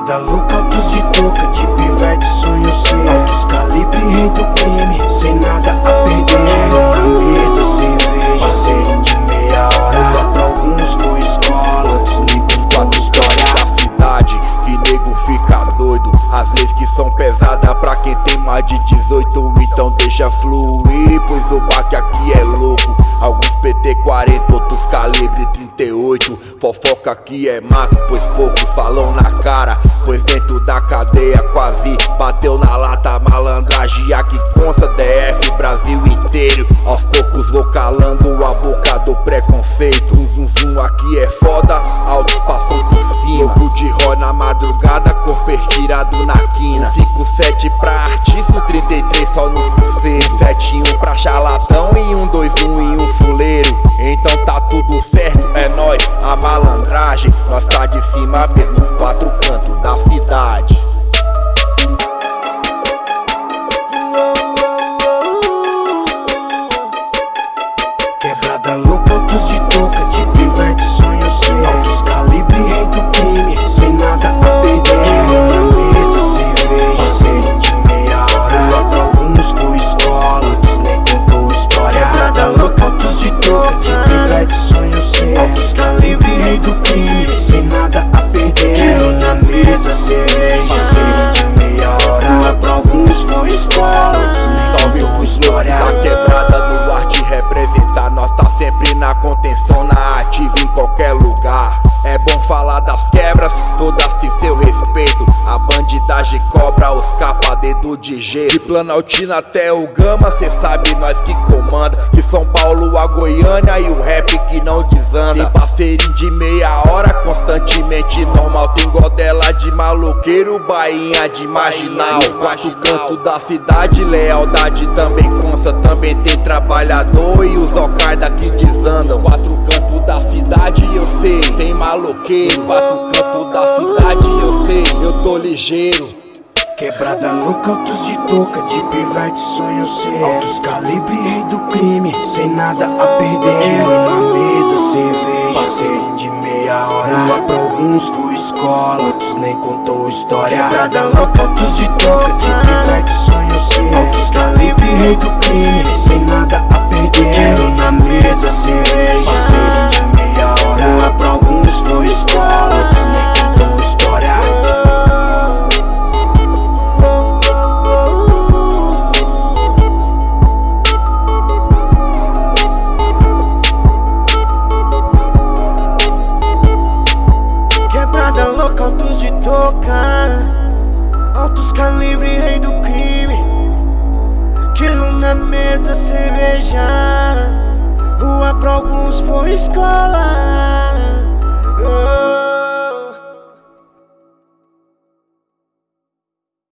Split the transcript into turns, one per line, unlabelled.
Quebrada louca, altos de touca, de pivete, sonho ser altos calibre, rei do crime, sem nada a perder. Na mesa, cerveja, serinho de meia hora. Pra alguns foi escola, outros nem contou história.
Da cidade, que nego fica doido. As leis que são pesadas pra quem tem mais de 18. Então deixa fluir, pois o baque aqui é louco. Alguns PT-40, outros calibre 38. Fofoca aqui é mato, pois poucos falam na cara. Pois dentro da cadeia quase bateu na lata. Malandragem aqui consta, DF, Brasil inteiro. Aos poucos vou calando a boca do preconceito. Zum zum aqui é foda, altos passam por cima. Jogo de ró na madrugada, corpo estirado na quina. 5-7 pra artista, 33 só no sucesso. 7-1 pra charlatão e 1-2-1 e um fuleiro. Então tá tudo certo, é nóis, a malandragem. Nós tá de cima mesmo, nos quatro cantos da cidade.
Quebrada louca, altos de touca, de pivete, sonho ser altos calibre, rei do crime, sem nada a perder. Na mesa, cerveja, serinho de meia hora. Pra alguns foi escola, outros nem contou história. Quebrada louca, altos de touca, de pivete, sonho ser altos calibre, rei do crime, sem nada a perder. Na mesa, cerveja, serinho de meia hora. Pra alguns foi escola, outros nem contou história.
Da quebrada no ar te representar, nós tá sempre na contenção, na ativa em qualquer lugar. É bom falar das quebras, todas têm seu respeito. A bandidagem cobra os capa dedo de gesso. De Planaltina até o Gama, cê sabe nós que comanda. De São Paulo a Goiânia e o rap que não desanda. Tem parceirinho de meia hora, constantemente normal. Tem godela de maloqueiro, bainha de marginal. Os quatro cantos da cidade, lealdade também consta. Também tem trabalhador e os ocarda que desandam. Os quatro cantos da cidade eu sei, tem maloqueiro. Os quatro cantos da cidade eu sei, eu tô ligeiro.
Quebrada louca, altos de touca, de pivete, sonho ser altos calibre, rei do crime, sem nada a perder. Na mesa, cerveja, serinho de meia hora. Pra alguns foi escola, outros nem contou história. Quebrada louca, altos de touca, de pivete, sonho ser altos calibre, rei do crime, sem nada a perder. Na mesa, cerveja, serinho de meia hora. Pra alguns foi escola, outros nem contou história. Quebrada louca, altos de touca, altos calibre, rei do crime. Quilo na mesa, cerveja. Rua pra alguns foi escola.